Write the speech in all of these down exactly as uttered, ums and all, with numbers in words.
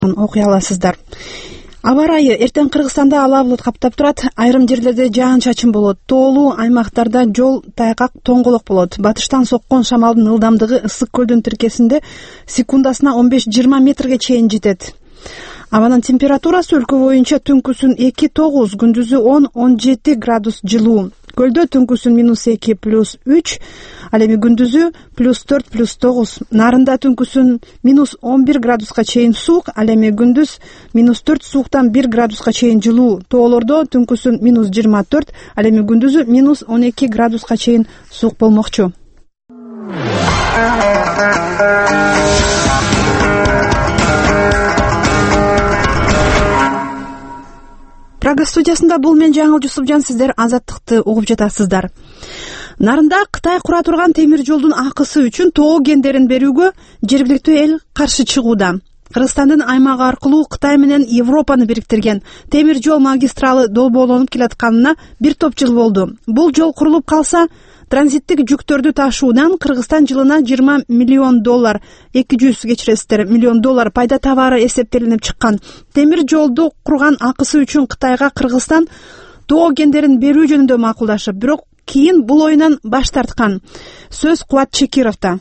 окуй аласыздар. Аба ырайы эртең Кыргызстанда ала булут каптап турат. Айрым жерлерде жаан-чачын болот. Тоолуу аймактарда жол тайгак, тоңголок болот. Батыштан соккон шамалдын ылдамдыгы ысык көлдүн тиркесинде секундасына он беш жыйырма метрге чейин жетет. Абанын температурасы өлкө боюнча түнкүсүн эки тогуз, күндүзү он он жети градус жылуу. Көлдө түнкүсүн минус эки плюс үч, ал эми күндүзү плюс төрт плюс тогуз. Нарында түнкүсүн минус он бир градуска чейин суук, ал эми күндүз минус төрт, сууктан бир градуска чейин жылуу. Тоолордо түнкүсүн минус жыйырма төрт, ал эми күндүзү минус он эки градуска чейин суук болмокчу. Прага студиясында бул мен Жаңыл Жусупжан, сиздер Азаттыкты угуп жатасыздар. Нарында Кытай кура турган темир жолдун акысы үчүн тоо кендерин берүүгө жергиликтүү эл каршы чыгууда. Кыргызстандын аймагы аркылуу Кытай менен Европаны бириктирген темир жол магистралы долбоолонуп келатканына бир топ жыл болду. Бул жол курулуп калса, транзиттик жүктөрдү ташуудан Кыргызстан жылына жыйырма миллион доллар, эки жүз кечиресиздер, миллион доллар пайда табары эсептелинип чыккан. Темир жолду курган акысы үчүн Кытайга Кыргызстан тоо кендерин берүү жөнүндө макулдашып, бирок кийин бул оюнан баш тарткан. Сөз Кубат Чекировдо.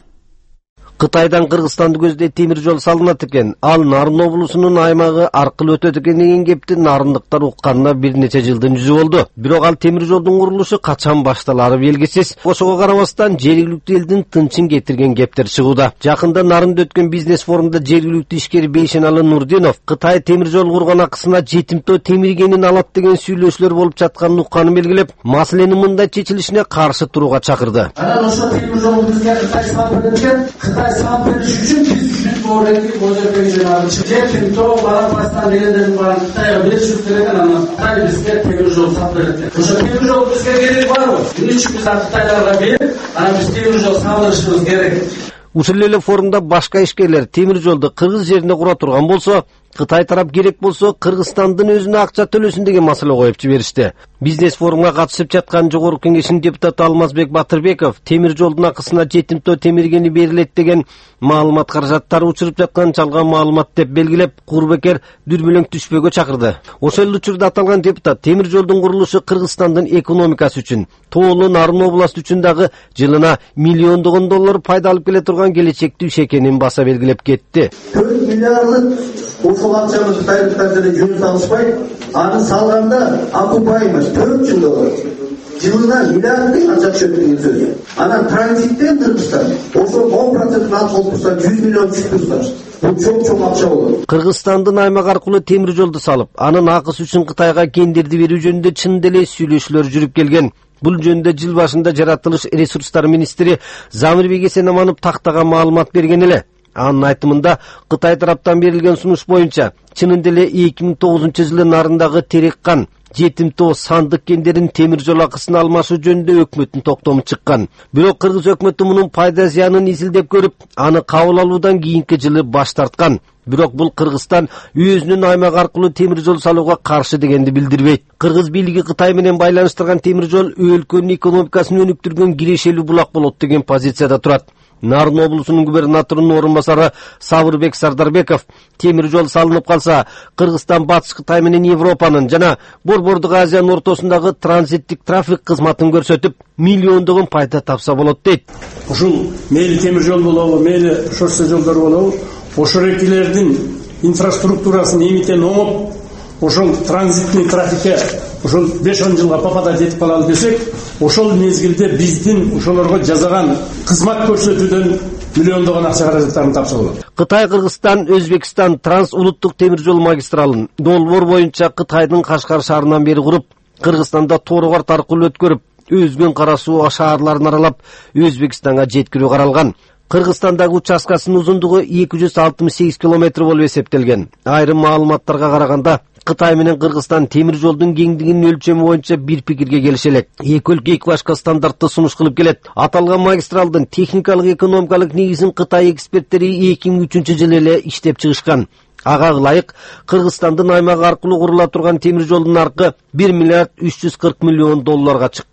Кытайдан Кыргызстанды көздөй темир жол салынат экен. Ал Нарын облусунун аймагы аркылуу өтөт экен деген кепти нарындыктар укканына бир нече жылдын жүзү болду. Бирок ал темир жолдун курулушу качан башталары белгисиз. Ошого карабастан жергиликтүү элдин тынчын кетирген кептер чыгууда. Жакында Нарында өткөн бизнес форумда жергиликтүү ишкер Бейшеналы Нурдинов Кытай темир жол курган акысына жетимтөө темиргенин алат деген сүйлөшүүлөр болуп жатканын укканын белгилеп, маселенин мындай чечилишине каршы турууга чакырды. Анан ошо темир жол бизге Кытай салып берген, Кытай салып бериш үчүн биз бүт боордеги бозордеги жанагы жетим тоо барапастан дегендердин баарын Кытайга беришибиз керек, анан Кытай бизге темир жол салып берет. Ошо темир жол бизге кереги барбы? Эмне үчүн биз Кытайларга берип, анан биз темир жол салдырышыбыз керек? Ушул эле форумда башка ишкерлер темир жолду кыргыз жеринде кура турган болсо, Кытай тарап керек болсо Кыргызстандын өзүнө акча төлөсүн деген маселе коюп жиберишти. Бизнес форумга катышып жаткан Жогорку Кеңештин депутаты Алмазбек Батырбеков темир жолдун акысына жетимтөө темиргени берилет деген маалымат каражаттары учуруп жаткан жалган маалымат деп белгилеп, курбекер дүрбөлөң түшпөөгө чакырды. Ошол учурда аталган депутат темир жолдун курулушу Кыргызстандын экономикасы үчүн, тоолуу Нарын областы үчүн дагы жылына миллиондогон доллар пайда алып келе турган келечектүү иш экенин баса белгилеп кетти. төрт миллиарддык ушул акчаны Кытайлыктар деле жөн салышпай, аны салганда окупаемость төрт жыл доллар. Жылына миллиарддык акча түшөт деген сөз. Анан транзиттен Кыргызстан ошо он процентин алып турса жүз миллион түшүп турса, бул чоң-чоң акча болот. Кыргызстандын аймак аркылуу темир жолду салып, анын акысы үчүн Кытайга кендерди берүү жөнүндө чын деле сүйлөшүүлөр жүрүп келген. Бул жөнүндө жыл башында жаратылыш ресурстар министри Замирбек Эсенаманов тактага маалымат берген эле. Анын айтымында Кытай тараптан берилген сунуш боюнча чынын деле эки миң тогузунчу жылы Нарындагы Тереккан жетимтөө сандык кендерин темир жол акысын алмашуу жөнүндө өкмөттүн токтому чыккан. Бирок кыргыз өкмөтү мунун пайда зыянын изилдеп көрүп, аны кабыл алуудан кийинки жылы баш тарткан. Бирок бул Кыргызстан өзүнүн аймак аркылуу темир жол салууга каршы дегенди билдирбейт. Кыргыз бийлиги Кытай менен байланыштырган темир жол өлкөнүн экономикасын өнүктүргөн кирешелүү булак болот деген позицияда турат. Нарын облусунун губернаторунун орун басары Сабырбек Сардарбеков темир жол салынып калса, Кыргызстан Батыш Кытай менен Европанын жана Борбордук Азиянын ортосундагы транзиттик трафик кызматын көрсөтүп, миллиондогон пайда тапса болот дейт. Ушул мейли темир жол болобу, мейли шоссе жолдор болобу, ошол экилердин инфраструктурасын эмитен оңоп, ошол транзитный трафикке ошол беш он жылга папада жетип калалы десек, ошол мезгилде биздин ошолорго жасаган кызмат көрсөтүүдөн миллиондогон акча каражаттарын тапса болот. Кытай Кыргызстан Өзбекстан транс улуттук темир жол магистралын долбоор боюнча Кытайдын Кашкар шаарынан бери куруп, Кыргызстанда Торугарт аркылуу өткөрүп, өзгөн кара суу шаарларын аралап, Өзбекстанга жеткирүү каралган. Кыргызстандагы участкасынын узундугу эки жүз алтымыш сегиз километр болуп эсептелген. Айрым маалыматтарга караганда, Кытай менен Кыргызстан темир жолдун кеңдигинин өлчөмү боюнча бир пикирге келише элек. Эки өлкө эки башка стандартты сунуш кылып келет. Аталган магистралдын техникалык экономикалык негизин Кытай эксперттери эки миң үчүнчү жылы эле иштеп чыгышкан. Ага ылайык Кыргызстандын аймагы аркылуу курула турган темир жолдун аркы бир миллиард үч жүз кырк миллион долларга чыккан.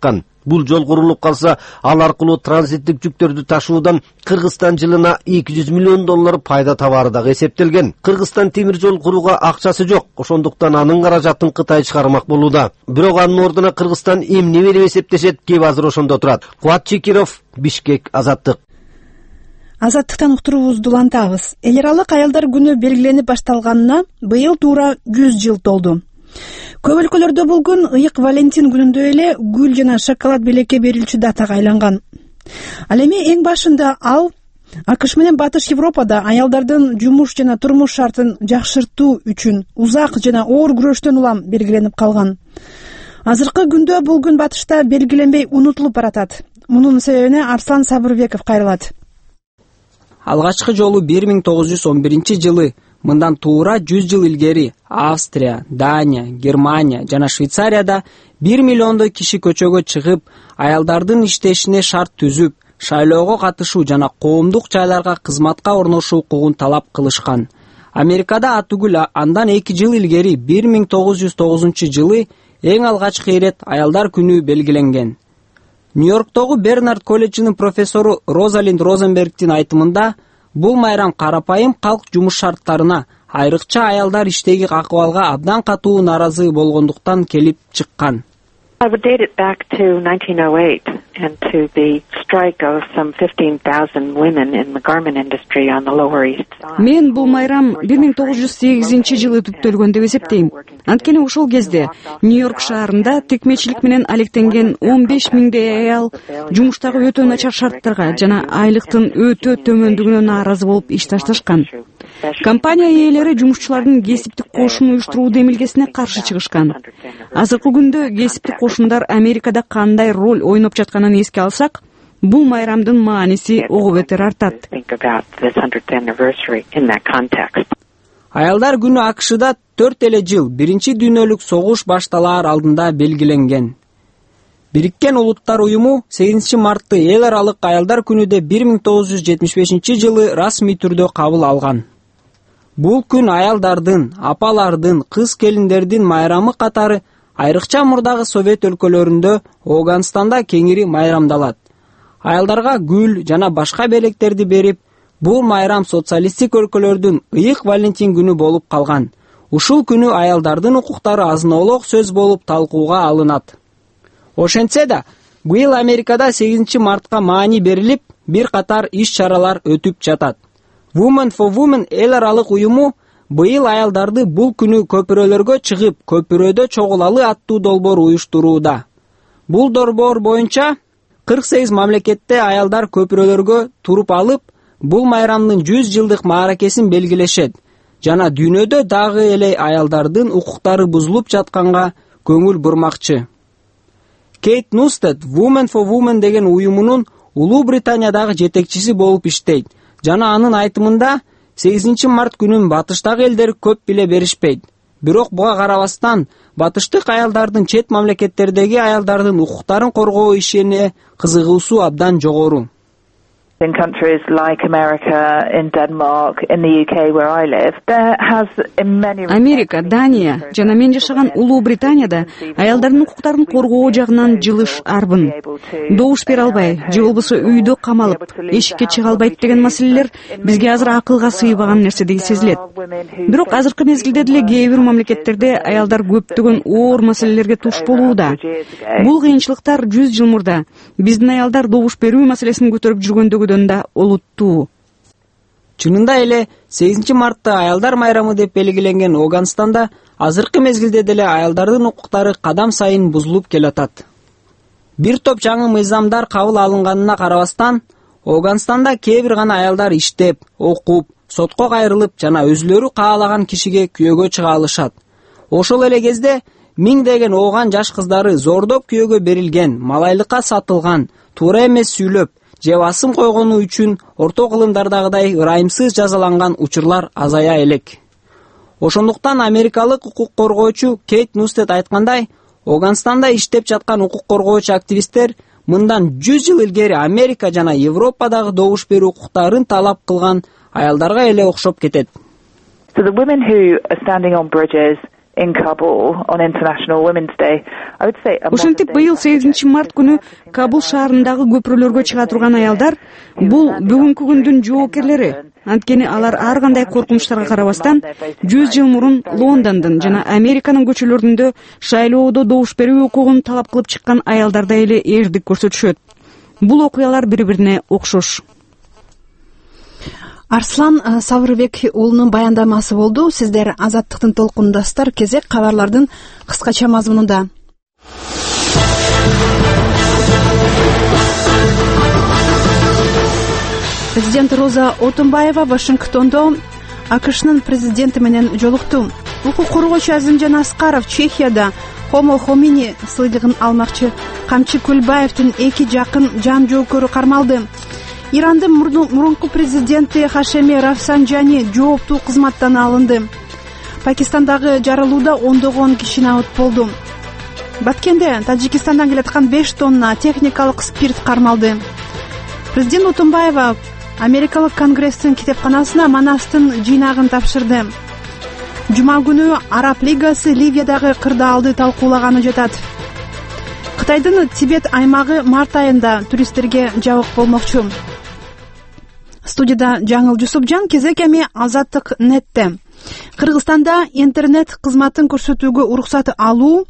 Бул жол курулуп калса, ал аркылуу транзиттик жүктөрдү ташуудан Кыргызстан жылына эки жүз миллион доллар пайда табары дагы эсептелген. Кыргызстан темир жол курууга акчасы жок, ошондуктан анын каражатын Кытай чыгармак болууда. Бирок анын ордуна Кыргызстан эмне берип эсептешет, кеп азыр ошондо турат. Кубат Чекиров, Бишкек, Азаттык. Азаттыктан уктуруубузду улантабыз. Эл аралык аялдар күнү белгиленип башталганына быйыл туура жүз жыл толду. Көп өлкөлөрдө бул күн ыйык Валентин күнүндөй эле гүл жана шоколад белекке берилчү датага айланган. Ал эми эң башында ал АКШ менен Батыш Европада аялдардын жумуш жана турмуш шартын жакшыртуу үчүн узак жана оор күрөштөн улам белгиленип калган. Азыркы күндө бул күн Батышта белгиленбей унутулуп баратат. Мунун себебине Арслан Сабырбеков кайрылат. Алгачкы жолу бир миң тогуз жүз он биринчи жылы, мындан туура жүз жыл илгери Австрия, Дания, Германия жана Швейцарияда бир миллиондой киши көчөгө чыгып, аялдардын иштешине шарт түзүп, шайлоого катышуу жана коомдук жайларга кызматка орношуу укугун талап кылышкан. Америкада атүгүл андан эки жыл илгери бир миң тогуз жүз тогузунчу жылы эң алгачкы ирет аялдар күнү белгиленген. Нью-Йорктогу Бернард колледжинин профессору Розалинд Розенбергдин айтымында, бул майрам карапайым калк жумуш шарттарына, айрыкча аялдар иштеги акыбалга абдан катуу нааразы болгондуктан келип чыккан. I would date it back to nineteen oh eight and to the strike of some fifteen thousand women in the garment industry on the Lower East Side. Мен бул майрам бир миң тогуз жүз сегизинчи жылы түптөлгөн деп эсептейм. Анткени ошол кезде Нью-Йорк шаарында текмечилик менен алектенген он беш миңдей аял жумуштагы өтө начар шарттарга жана айлыктын өтө төмөндүгүнө нааразы болуп иш ташташкан. Компания ээлери жумушчулардын кесиптик кошун уюштуруу демилгесине каршы чыгышкан. Азыркы күндө кесиптик кошундар Америкада кандай роль ойноп жатканын эске алсак, бул майрамдын мааниси ого бетер артат. Аялдар күнү АКШда төрт эле жыл биринчи дүйнөлүк согуш башталаар алдында белгиленген. Бириккен Улуттар уюму сегизинчи мартты эл аралык аялдар күнүдө бир миң тогуз жүз жетимиш бешинчи жылы расмий түрдө кабыл алган. Бул күн аялдардын, апалардын, кыз келиндердин майрамы катары айрыкча мурдагы Совет өлкөлөрүндө Афганистанда кеңири майрамдалат. Аялдарга гүл жана башка белектерди берип, бул майрам социалисттик өлкөлөрдүн ыйык Валентин күнү болуп калган. Ушул күнү аялдардын укуктары азын-олок сөз болуп талкууга алынат. Ошентсе да, быйыл Америкада сегизинчи мартка маани берилип, бир катар иш-чаралар өтүп жатат. Women for Women эл аралык уюму быйыл аялдарды бул күнү көпүрөлөргө чыгып, көпүрөдө чогулалы аттуу долбоор уюштурууда. Бул долбоор боюнча кырк сегиз мамлекетте аялдар көпүрөлөргө туруп алып, бул майрамдын жүз жылдык мааракесин белгилешет жана дүйнөдө дагы эле аялдардын укуктары бузулуп жатканга көңүл бурмакчы. Кейт Нустед Women for Women деген уюмунун Улуу Британиядагы жетекчиси болуп иштейт жана анын айтымында сегизинчи март күнүн батыштагы элдер көп биле беришпейт. Бирок буга карабастан, батыштык аялдардын чет мамлекеттердеги аялдардын укуктарын коргоо ишине кызыгуусу абдан жогору. In countries like America, in Denmark, in the U K where I live, there has in many Америка, Дания жана мен жашаган Улуу Британияда аялдардын укуктарын коргоо жагынан жылыш арбын. Добуш бере албай, же болбосо үйдө камалып, эшикке чыга албайт деген маселелер бизге азыр акылга сыйбаган нерседей сезилет. Бирок азыркы мезгилде деле кээ бир мамлекеттерде аялдар көптөгөн оор маселелерге туш болууда. Бул кыйынчылыктар жүз жыл мурда биздин аялдар добуш берүү маселесин көтөрүп жүргөндөгү да олуттуу. Чынында эле сегизинчи мартта аялдар майрамы деп белгиленген Афганистанда азыркы мезгилде деле аялдардын укуктары кадам сайын бузулуп келатат. Бир топ жаңы мыйзамдар кабыл алынганына карабастан, Афганистанда кээ бир гана аялдар иштеп, окуп, сотко кайрылып жана өзүлөрү каалаган кишиге күйөөгө чыга алышат. Ошол эле кезде миңдеген ооган жаш кыздары зордоп күйөөгө берилген, малайлыкка сатылган, туура эмес сүйлөп же басым койгону үчүн орто кылымдардагыдай ырайымсыз жазаланган учурлар азая элек. Ошондуктан америкалык укук коргоочу Кейт Нустед айткандай, Афганистанда иштеп жаткан укук коргоочу активисттер мындан жүз жыл илгери Америка жана Европадагы добуш берүү укуктарын талап кылган аялдарга эле окшоп кетет. So the women who are standing on bridges in Kabul on International Women's Day Ошентип быйыл сегизинчи март күнү Кабул шаарындагы көпүрөлөргө чыга турган аялдар бул бүгүнкү күндүн жоокерлери. Анткени алар ар кандай коркунучтарга карабастан жүз жыл мурун Лондондун жана Американын көчөлөрүндө шайлоодо добуш берүү укугун талап кылып чыккан аялдардай эле ээрдик көрсөтүшөт. Бул окуялар бири-бирине окшош. Арслан Сабырбек уулунун баяндамасы болду. Сиздер Азаттыктын толкундастар, кезек кабарлардын кыскача мазмунунда. Президент Роза Отунбаева Вашингтондо АКШнын президенти менен жолукту. Укук коргоочу Азимжан Аскаров Чехияда Homo homini сыйлыгын алмакчы. Камчы Көлбаевдин эки жакын жан жоокөрү кармалды. Ирандын мурунку президенти Хашеми Рафсанджани жооптуу кызматтан алынды. Пакистандагы жарылууда ондогон киши набыт болду. Баткенде Тажикистандан келаткан беш тонна техникалык спирт кармалды. Президент Отунбаева Америкалык Конгресстин китепканасына Манастын жыйнагын тапшырды. Жума күнү Араб Лигасы Ливиядагы кырдаалды талкуулаганы жатат. Кытайдын Тибет аймагы март айында туристтерге жабык болмокчу. Студияда Жаңыл Жусупжан, кезек эми Азаттык нетте. Кыргызстанда интернет кызматын көрсөтүүгө уруксат алуу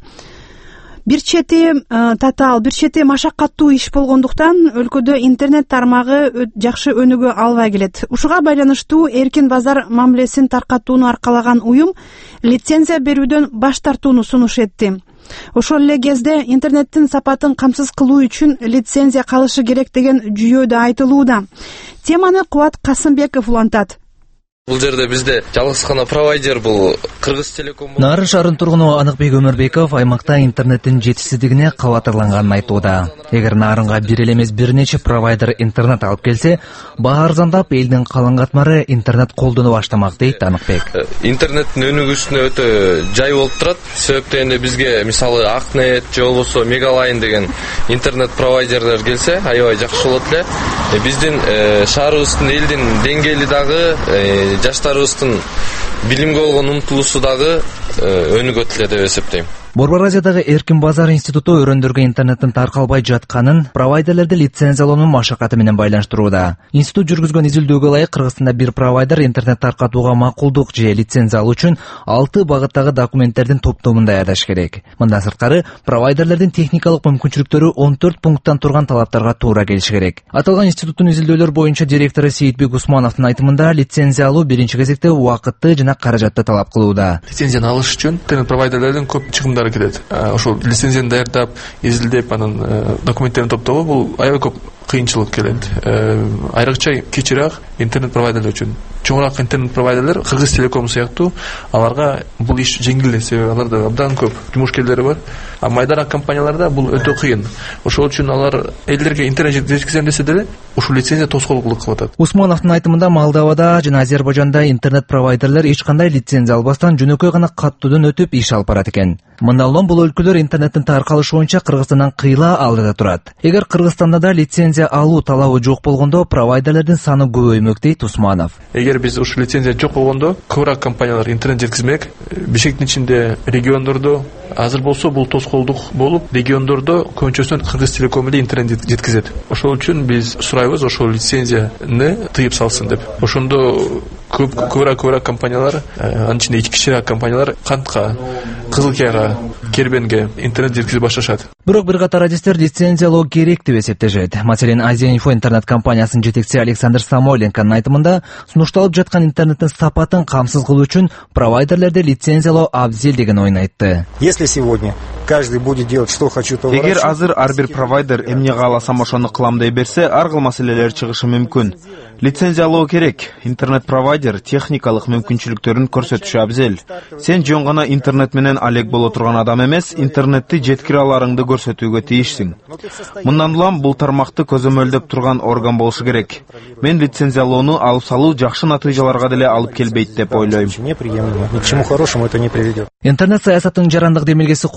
бир чети татаал, бир чети машаккаттуу иш болгондуктан өлкөдө интернет тармагы жакшы өнүгө албай келет. Ушуга байланыштуу эркин базар мамилесин таркатууну аркалаган уюм лицензия берүүдөн баш тартууну сунуш этти. Ошол эле кезде интернеттин сапатын камсыз кылуу үчүн лицензия калышы керек деген жүйө да айтылууда. Теманы Кубат Касымбеков улантат. Бул жерде бизде жалгыз гана провайдер бул Кыргыз Телеком. Нарын шаарынын тургуну Аныкбек Өмөрбеков аймакта интернеттин жетишсиздигине кабатырланганын айтууда. Эгер Нарынга бир эле эмес бир нече провайдер интернет алып келсе, баа арзандап, элдин калың катмары интернет колдоно баштамак дейт Аныкбек. Интернеттин өнүгүүсүнө өтө жай болуп турат. Себептен бизге мисалы Акнет же болбосо Мегалайн деген интернет провайдерлер келсе, аябай жакшы болот эле. Биздин шаарыбыздын элдин деңгээли дагы жаштарыбыздын билимге болгон умтулуусу дагы өнүгөт эле деп эсептейм. Борбор Азиядагы Эркин базар институту өрөндөргө интернеттин таркалбай жатканын провайдерлерди лицензиялоонун машакаты менен байланыштырууда. Институт жүргүзгөн изилдөөгө ылайык Кыргызстанда бир провайдер интернет таркатууга макулдук же лицензия алуу үчүн алты багыттагы документтердин топтомун даярдаш керек. Мындан сырткары провайдерлердин техникалык мүмкүнчүлүктөрү он төрт пункттан турган талаптарга туура келиши керек. Аталган институттун изилдөөлөр боюнча директору Сейитбек Усмановдун айтымында лицензия алуу биринчи кезекте убакытты жана каражатты талап кылууда. Лицензияны алыш үчүн интернет провайдерлердин көп чыгымдары келет. Ошол лицензияны даярдап, изилдеп, анын документтерин топтоого бул аябай көп кыйынчылык келет. Айрыкча кичирээк интернет провайдерлер үчүн. Чоңураак интернет провайдерлер Кыргыз Телеком сыяктуу аларга бул иш жеңил, себеби аларда абдан көп жумушкерлери бар. А майдараак компанияларда бул өтө кыйын. Ошол үчүн алар элдерге интернет жеткизем десе деле ушул лицензия тоскоолдук кылып атат. Усмановдун айтымында Молдовада жана Азербайжанда интернет провайдерлер эч кандай лицензия албастан жөнөкөй гана каттуудон өтүп иш алып барат экен. Мындан улам бул өлкөлөр интернеттин таркалышы боюнча Кыргызстандан кыйла алдыда турат. Эгер Кыргызстанда да лицензия алуу талабы жок болгондо провайдерлердин саны көбөймөк дейт Усманов. Эгер биз ушул лицензия жок болгондо көбүрөөк компаниялар интернет жеткизмек. Бишкектин ичинде региондордо азыр болсо бул тоскоолдук болуп, региондордо көбүнчөсүн Кыргыз Телеком эле интернет жеткизет. Ошол үчүн биз сурайбыз ошол лицензияны тыйып салсын деп. Ошондо көп көбүрөөк көбүрөөк компаниялар, анын ичинде кичирэк компаниялар Кантка, Кызылкаяга, Кербенге интернет жеткизип башташат. Бирок бир катар адистер лицензиялоо керек деп эсептешет. Маселен, Азия Инфо интернет компаниясынын жетекчиси Александр Самойленконун айтымында, сунушталып жаткан интернеттин сапатын камсыз кылуу үчүн провайдерлерди лицензиялоо абзел деген оюн айтты. Если сегодня каждый будет делать что хочу, то эгер азыр ар бир провайдер эмне кааласам ошону кылам дей берсе, ар кыл маселелер чыгышы мүмкүн. Лицензиялоо керек. Интернет провайдер техникалык мүмкүнчүлүктөрүн көрсөтүшү абзел. Сен жөн гана интернет менен алек боло турган адам эмес, интернетти жеткире аларыңды көрсөтүүгө тийишсиң. Мындан улам бул тармакты көзөмөлдөп турган орган болушу керек. Мен лицензиялоону алып салуу жакшы натыйжаларга деле алып келбейт деп ойлойм. Ни к чему хорошему это не приведет. Интернет саясаттын жарандык демилгеси коомдук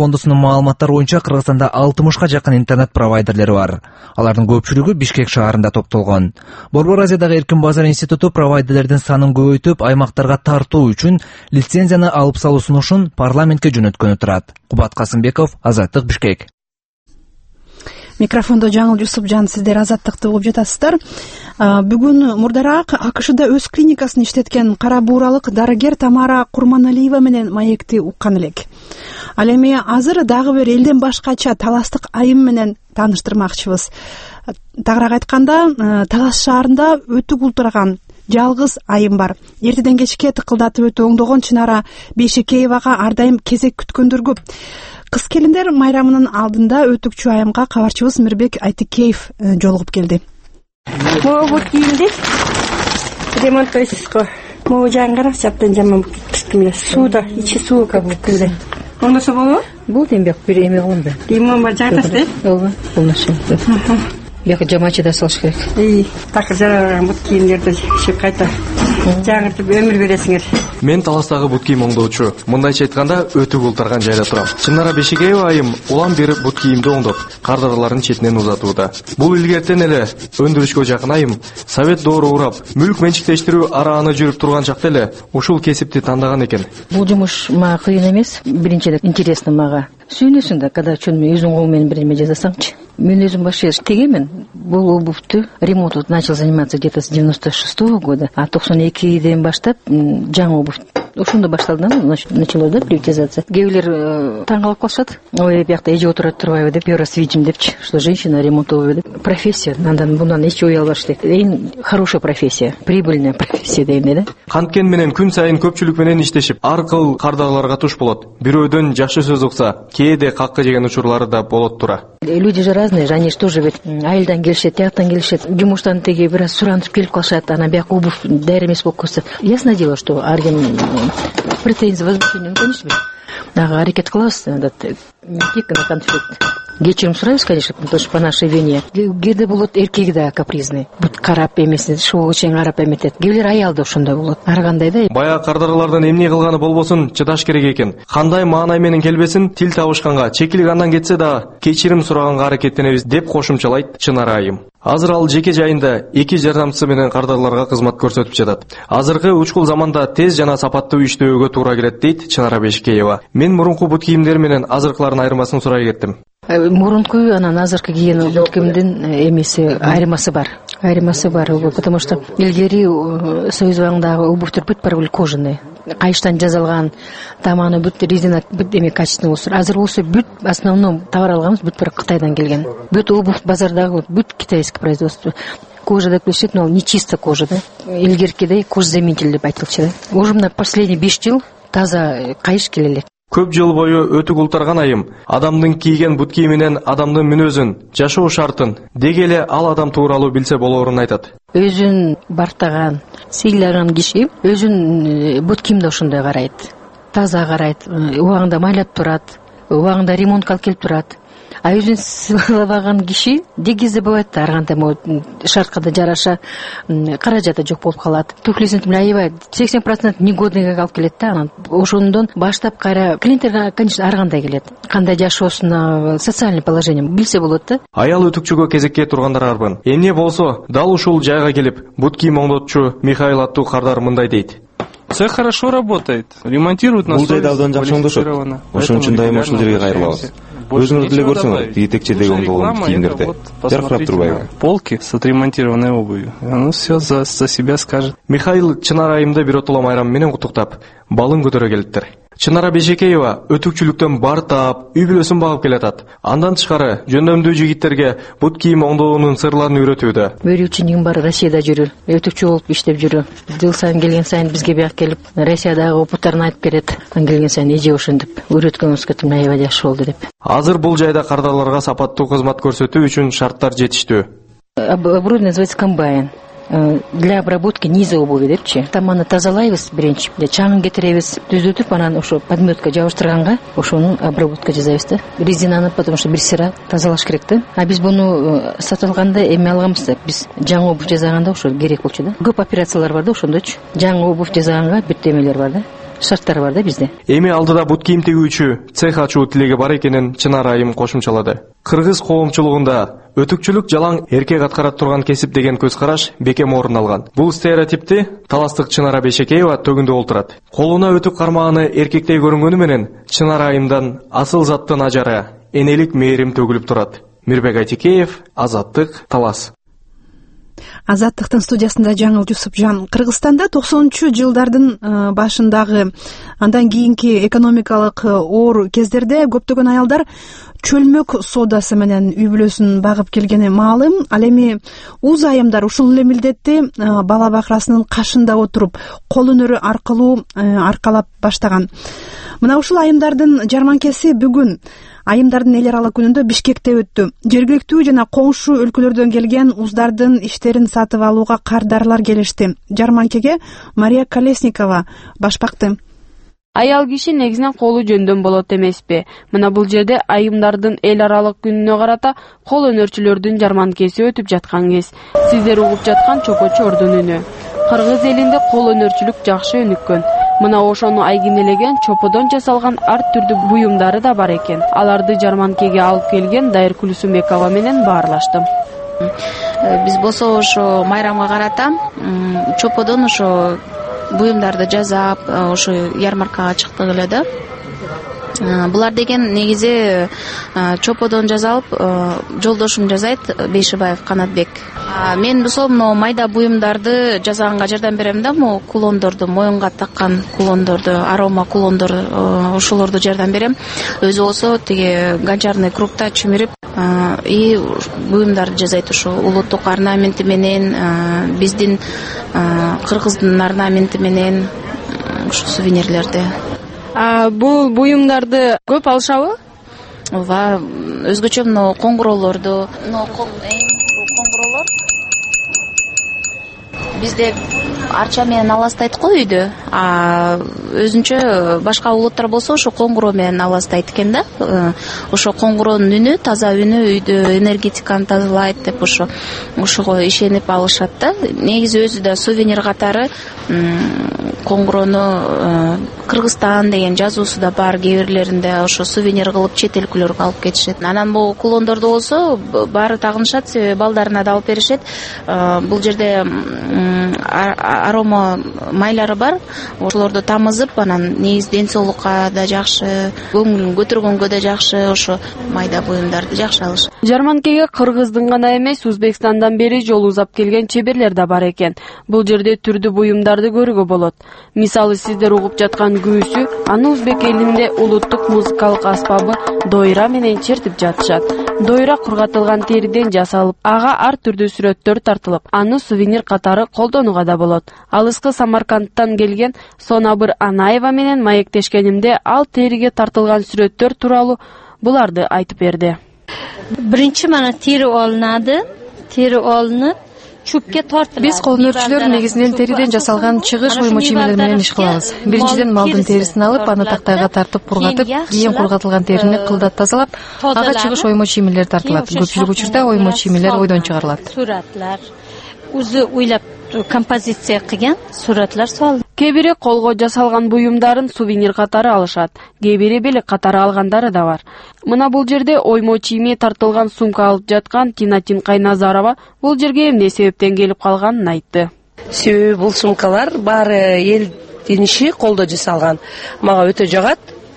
фондусунун маалыматтары боюнча Кыргызстанда алтымышка жакын интернет провайдерлери бар. Алардын көпчүлүгү Бишкек шаарында топтолгон. Борбор Азиядагы Эркин базар институту провайдерлердин санын көбөйтүп, аймактарга тартуу үчүн лицензияны алып салуу сунушун парламентке жөнөткөнү турат. Кубат Касымбеков, Азаттык, Бишкек. Микрофондо Жаңыл Жусупжан, сиздер Азаттыкты угуп жатасыздар. Бүгүн мурдараак АКШда өз клиникасын иштеткен кара бууралык дарыгер Тамара Курманалиева менен маекти уккан элек. Ал эми азыр дагы бир элден башкача таластык айым менен тааныштырмакчыбыз. Тагыраак айтканда, Талас шаарында өтүк ултурган жалгыз айым бар. Эртеден кечке тыкылдатып өтө оңдогон Чынара Бейшекеевага ар дайым кезек күткөндөр көп. Кыз келиндер майрамынын алдында өтүкчү айымга кабарчыбыз Мирбек Айтыкеев жолугуп келди. Могу кийимди ремонттойсуз го. Могу жаңгырак жаптан жаман түштүм эле. Сууда, ичи суу кабыктым эле. Ондосо болобу? Бул дембек бир эме болгонда. Лимон бар жайтасыз? Ооба, полностью. Бияка жамачы да салыш керек. И, такыр жараган бут кийимдерди ишип кайта жаңыртып өмүр бересиңер. Мен Таластагы бут кийим оңдоочу. Мындайча айтканда өтүк ултырган жайда турам. Чынара Бейшекеева айым улам бир бут кийимди оңдоп, кардарларын четинен узатууда. Бул илгертен эле өндүрүшкө жакын айым. Совет доору урап, мүлк менчиктештирүү арааны жүрүп турган чакта эле ушул кесипти тандаган экен. Бул жумуш мага кыйын эмес, биринчиден интересно мага. Сүйүнөсүң да, когда чын өзүң кол менен бир неме жасасаңчы. Мен өзүм башка тегемен. Бул обувьту ремонт начал заниматься где-то с девяносто шестого года, а токсон экиден баштап жаңы обувь ошондо башталды, начало да приватизация. Кээ бирлер таң калып калышат. Ой, биякта эже отурат турбайбы деп, первый раз видим депчи, что женщина ремонтовый деп. Профессия, андан мындан эч ой албаш элек. Эң хорошая профессия, прибыльная профессия дегенде да. Канткен менен күн сайын көпчүлүк менен иштешип, ар кыл кардарларга туш болот. Бирөөдөн жакшы сөз укса, кээде каккы жеген учурлары да болот тура. Люди же разные, они что же ведь айылдан келишет, тияктан келишет, жумуштан теги бир аз сурантып келип калышат, ана бияка обувь дайыр эмес болуп калса. Ясно дело, что ар ким претензий, возмущений, конечно, ага, аракет кылабыз, тик на конфликт. Кечирим сурайбыз, конечно, потому что по нашей вине. Кээде болот эркек да капризный. Бут карап эмес, шоуга чейин карап эметет. Кээ бирлер аял да ошондой болот. Ар кандай да. Бая кардарлардан эмне кылганы болбосун чыдаш керек экен. Кандай маанай менен келбесин, тил табышканга, чекилик андан кетсе да кечирим сураганга аракеттенебиз деп кошумчалайт Чынара айым. Азыр ал жеке жайында эки жардамчысы менен кардарларга кызмат көрсөтүп жатат. Азыркы учкул заманда тез жана сапаттуу иштөөгө туура келет дейт Чынара Бейшекеева. Мен мурунку бут кийимдер менен азыркылардын айырмасын сурай кеттим. Мурунку анан азыркы кийген бут кийимдин эмеси айырмасы бар. Айырмасы бар, потому что илгери Союз убагындагы обувьтер бүт баары кожаный. Кайыштан жасалган, таманы бүт резина бүт эме качественный болсун. Азыр болсо бүт основном товар алганыбыз бүт бир Кытайдан келген. Бүт обувь базардагы бүт китайский производство. Кожа деп билишет, но не чисто кожа да. Илгеркидей кожзаменитель деп айтылчу да. Уже мына последний беш жыл таза кайыш келе элек. Көп жыл бою өтүк ултырган айым адамдын кийген бут кийиминен адамдын мүнөзүн, жашоо шартын, деги эле ал адам тууралуу билсе болоорун айтат. Өзүн бартаган, сыйлаган киши өзүн бут кийимде ошондой карайт. Таза карайт, убагында майлап турат, убагында ремонтка алып келип турат. А өзүн сыйлабаган киши дегизе бывает, ар кандай могут шартка да жараша каражаты жок болуп калат. Туфлисин аябай сексен процент негодныйга алып келет да, анан ошондон баштап кайра клиенттерге, конечно, ар кандай келет. Кандай жашоосуна, социальный положение билсе болот да. Аял өтүкчүгө кезекке тургандар арбын. Эмне болсо, дал ушул жайга келип, бут кийим оңдотчу Михаил аттуу кардар мындай дейт. Цех хорошо работает, ремонтируют на совесть. Бул жайда абдан жакшы оңдошот. Ошон үчүн дайыма ушул жерге кайрылабыз. Өзүңөр деле көрсөңөр, етекчедеги оңдолгон кийимдерди. Жаркырап турбайбы? Полки с отремонтированной обувью. Оно все за, за себя скажет. Михаил Чынара айымды биротоло майрам менен куттуктап, балын көтөрө келиптир. Чынара Бейшекеева өтүкчүлүктөн бар таап, үй бүлөсүн багып келатат. Андан тышкары жөндөмдүү жигиттерге бут кийим оңдоонун сырларын үйрөтүүдө. Бери үчүн бар Россияда жүрү, өтүкчү болуп иштеп жүрү. Жыл сайын келген сайын бизге бияк келип, Россиядагы опыттарын айтып берет. Келген сайын эже ошентип, үйрөткөнүбүз кетим аябай жакшы болду деп. Азыр бул жайда кардарларга сапаттуу кызмат көрсөтүү үчүн шарттар жетиштүү. Оборудование называется комбайн. Для обработки низа обуви депчи. Таманы тазалайбыз биринчи, чаңын кетиребиз, түзөтүп анан ошо подметка жабыштырганга ошону обработка жасайбыз да. Резинаны, потому что бир сыра тазалаш керек да. А биз буну сатып алганда эме алганбыз да. Биз жаңы обувь жасаганда ошо керек болчу да. Көп операциялар бар да ошондочу. Жаңы обувь жасаганга бир темелер бар да. шарттары бар да бизде. Эми алдыда бут кийим тигүүчү цех ачуу тилеги бар экенин Чынар айым кошумчалады. Кыргыз коомчулугунда өтүкчүлүк жалаң эркек аткарат турган кесип деген көз караш бекем орун алган. Бул стереотипти таластык Чынара Бешекеева төгүндө олтурат. Колуна өтүк кармаганы эркектей көрүнгөнү менен Чынар айымдан асыл заттын ажары, энелик мээрим төгүлүп турат. Мирбек Айтикеев, Азаттык, Талас. Азаттыктын студиясында Жаңыл Жусупжан. Кыргызстанда токсонунчу жылдардын башындагы андан кийинки экономикалык оор кездерде көптөгөн аялдар чөлмөк соодасы менен үй бүлөсүн багып келгени маалым. Ал эми уз айымдар ушул эле милдетти бала бакырасынын кашында отуруп, кол өнөрү аркылуу аркалап баштаган. Мына ушул айымдардын жарманкеси бүгүн айымдардын эл аралык күнүндө Бишкекте өттү. Жергиликтүү жана коңшу өлкөлөрдөн келген уздардын иштерин сатып алууга кардарлар келишти. Жарманкеге Мария Колесникова баш бакты. Аял киши негизинен колу жөндөн болот эмеспи? Мына бул жерде айымдардын эл аралык күнүнө карата кол өнөрчүлөрдүн жарманкеси өтүп жаткан кез. Сиздер угуп жаткан Чопочу Ордун үнү. Кыргыз элинде кол өнөрчүлүк жакшы өнүккөн. Мына ошону айгинелеген чоподон жасалган ар түрдүү буюмдары да бар экен. Аларды жарманкеге алып келген Дайыр Кулсумбекова менен баарлаштым. Биз болсо ошо майрамга карата чоподон ошо буюмдарды жасап, ошо ярмаркага чыктык эле да. Булар деген негизи чоподон жасалып, жолдошум жасайт, Бейшибаев Канатбек. Мен болсо моу майда буюмдарды жасаганга жардам берем да, моу кулондорду, моюнга таккан кулондорду, арома кулондор, ошолорду жардам берем. Өзү болсо тиги гончарный кругта чүмүрүп и буюмдарды жасайт, ошо улуттук орнаменти менен, биздин кыргыздын орнаменти менен ушу сувенирлерди. А бул буюмдарды көп алышабы? Ооба, өзгөчө мына коңгуроолорду, мына коңгуроолор бизде арча менен аластайт го үйдө. А өзүнчө башка улуттар болсо ошо коңгуроо менен аластайт экен да. Ошо коңгуроонун үнү, таза үнү үйдө энергетиканы тазалайт деп ошо ошого ишенип алышат да. Негизи өзү да сувенир катары коңгуроону Кыргызстан деген жазуусу да бар, кээ бирлеринде ошо сувенир кылып чет өлкөлөргө алып кетишет. Анан бул кулондорду болсо баары тагынышат, себеби балдарына да алып беришет. Бул жерде арома майлары бар, ошолорду тамызып, анан негизи ден соолукка да жакшы, көңүлүн көтөргөнгө да жакшы, ошо майда буюмдарды жакшы алыш. Жарманкеге Кыргыздын гана эмес, Өзбекстандан бери жол узап келген чеберлер да бар экен. Бул жерде түрдүү буюмдарды көрүүгө болот. Мисалы, сиздер угуп жаткан күүсү, аны өзбек элинде улуттук музыкалык аспабы дойра менен чертип жатышат. Дойра кургатылган териден жасалып, ага ар түрдүү сүрөттөр тартылып, аны сувенир катары колдонууга да болот. Алыскы Самаркандтан келген Сонабыр Анаева менен маектешкенимде ал териге тартылган сүрөттөр тууралуу буларды айтып берди. Биринчи мана тери алынады, тери алынып чүпкө тартылат. Биз кол өнөрчүлөр негизинен териден жасалган чыгыш буюм чийимдер менен иш кылабыз. Биринчиден малдын терисин алып, аны тактайга тартып кургатып, кийин кургатылган терини кылдат тазалап, ага чыгыш оймо чийимдер тартылат. Көпчүлүк учурда оймо чийимдер ойдон чыгарылат. Суратлар өзү ойлоп композиция кылган суратлар салынат. Кээ бири колго жасалган буюмдарын сувенир катары алышат, кээ бири белек катары алгандары да бар. Мына бул жерде оймо чийими тартылган сумка алып жаткан Тинатин Кайназарова бул жерге эмне себептен келип калганын айтты. Себеби бул сумкалар баары элдин иши колдо жасалган. Мага өтө жагат.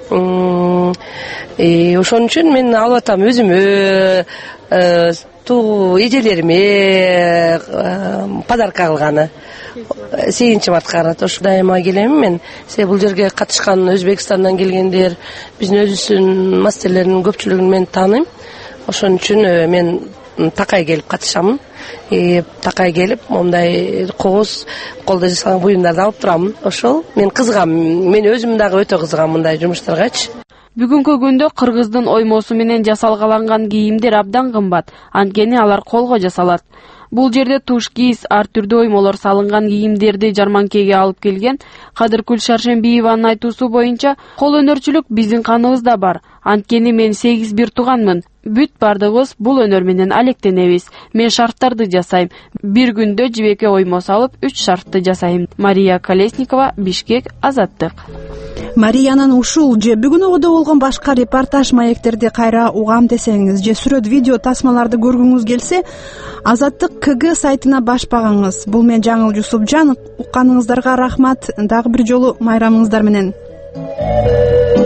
Ошон үчүн мен алып атам өзүмө, туу эжелериме подарка кылганы. сегизинчи мартка карата ошо дайыма келем мен. Себеби бул жерге катышкан Өзбекстандан келгендер, биздин өзүбүздүн мастерлердин көпчүлүгүн мен тааныйм. Ошон үчүн мен такай келип катышамын. И такай келип мондай кооз колдо жасалган буюмдарды алып турам. Ошол мен кызыгам. Мен өзүм дагы өтө кызыгам мындай жумуштаргачы. Бүгүнкү күндө Кыргыздын оймосу менен жасалгаланган кийимдер абдан кымбат, анткени алар колго жасалат. Бул жерде туш кийиз, ар түрдүү оймолор салынган кийимдерди жарманкеге алып келген Кадыркүл Шаршембиеванын айтуусу боюнча, кол өнөрчүлүк биздин каныбызда бар. Анткени мен сегиз бир тууганмын. Бүт бардыгыбыз бул өнөр менен алектенебиз. Мен шарттарды жасайм. Бир күндө жибекке оймо салып, үч шартты жасайм. Мария Колесникова, Бишкек, Азаттык. Мариянын ушул же бүгүнкүдө болгон башка репортаж маектерди кайра угам десеңиз же сүрөт видео тасмаларды көргүңүз келсе, Азаттык КГ сайтына баш багыңыз. Бул мен Жаңыл Жусупжан. Укканыңыздарга рахмат. Дагы бир жолу майрамыңыздар менен.